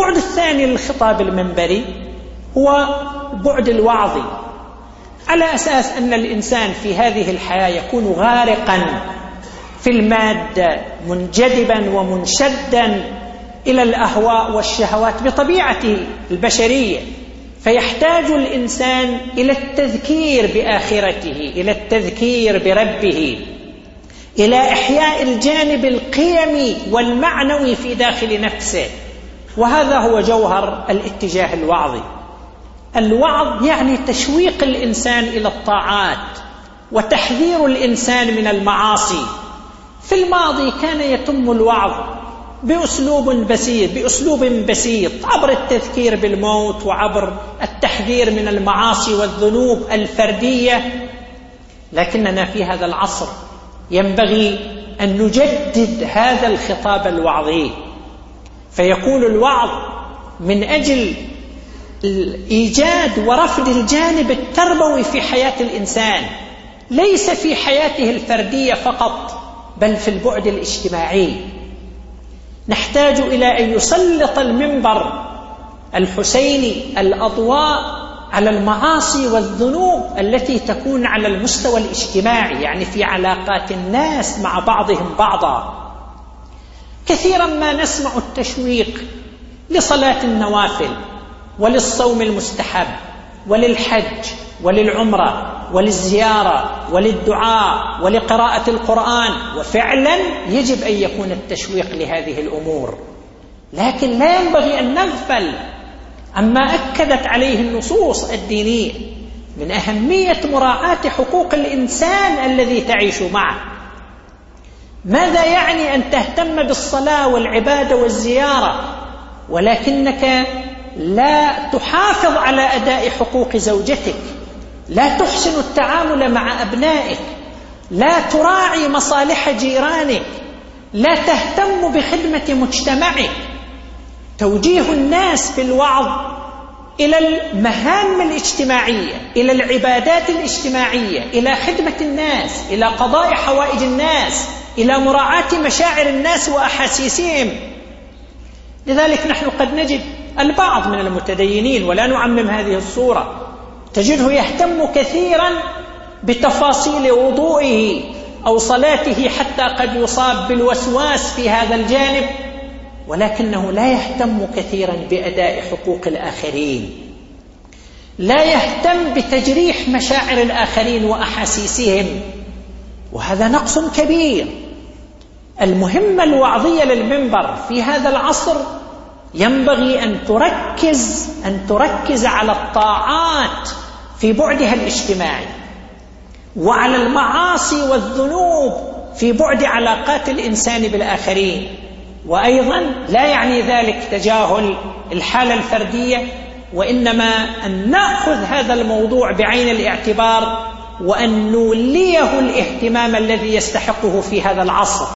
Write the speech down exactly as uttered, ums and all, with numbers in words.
البعد الثاني للخطاب المنبري هو البعد الوعظي، على أساس أن الإنسان في هذه الحياة يكون غارقا في المادة، منجذبا ومنشدا إلى الأهواء والشهوات بطبيعته البشرية، فيحتاج الإنسان إلى التذكير بآخرته، إلى التذكير بربه، إلى إحياء الجانب القيمي والمعنوي في داخل نفسه. وهذا هو جوهر الاتجاه الوعظي. الوعظ يعني تشويق الإنسان إلى الطاعات وتحذير الإنسان من المعاصي. في الماضي كان يتم الوعظ بأسلوب بسيط بأسلوب بسيط عبر التذكير بالموت وعبر التحذير من المعاصي والذنوب الفردية، لكننا في هذا العصر ينبغي أن نجدد هذا الخطاب الوعظي، فيكون الوعظ من أجل إيجاد ورفض الجانب التربوي في حياة الإنسان، ليس في حياته الفردية فقط بل في البعد الاجتماعي. نحتاج إلى أن يسلط المنبر الحسيني الأضواء على المعاصي والذنوب التي تكون على المستوى الاجتماعي، يعني في علاقات الناس مع بعضهم بعضا. كثيرا ما نسمع التشويق لصلاة النوافل وللصوم المستحب وللحج وللعمرة وللزيارة وللدعاء ولقراءة القرآن، وفعلا يجب أن يكون التشويق لهذه الأمور، لكن لا ينبغي أن نغفل عما أكدت عليه النصوص الدينية من أهمية مراعاة حقوق الإنسان الذي تعيش معه. ماذا يعني أن تهتم بالصلاة والعبادة والزيارة ولكنك لا تحافظ على أداء حقوق زوجتك، لا تحسن التعامل مع أبنائك، لا تراعي مصالح جيرانك، لا تهتم بخدمة مجتمعك؟ توجيه الناس بالوعظ إلى المهام الاجتماعية، إلى العبادات الاجتماعية، إلى خدمة الناس، إلى قضاء حوائج الناس، إلى مراعاة مشاعر الناس وأحاسيسهم. لذلك نحن قد نجد البعض من المتدينين، ولا نعمم هذه الصورة، تجده يهتم كثيرا بتفاصيل وضوئه أو صلاته، حتى قد يصاب بالوسواس في هذا الجانب، ولكنه لا يهتم كثيرا بأداء حقوق الآخرين، لا يهتم بتجريح مشاعر الآخرين وأحاسيسهم، وهذا نقص كبير. المهمة الوعظية للمنبر في هذا العصر ينبغي أن تركز أن تركز على الطاعات في بعدها الاجتماعي، وعلى المعاصي والذنوب في بعد علاقات الإنسان بالآخرين. وأيضا لا يعني ذلك تجاهل الحالة الفردية، وإنما أن نأخذ هذا الموضوع بعين الاعتبار وأن نوليه الاهتمام الذي يستحقه في هذا العصر.